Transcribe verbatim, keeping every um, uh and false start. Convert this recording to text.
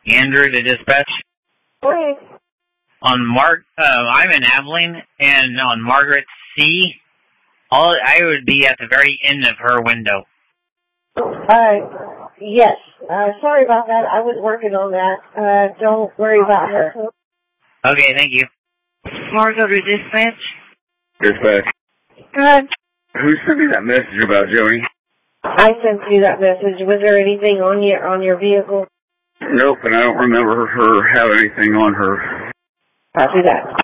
Andrew to dispatch. Hey. On Mark, uh, I'm in Abilene, and on Margaret C, all I would be at the very end of her window. Uh, yes. Uh, sorry about that. I was working on that. Uh, don't worry about her. Okay, thank you. Margot to dispatch. Dispatch. Good. Who sent me that message about Joni? I sent you that message. Was there anything on your on your vehicle? Nope, and I don't remember her having anything on her. Copy that.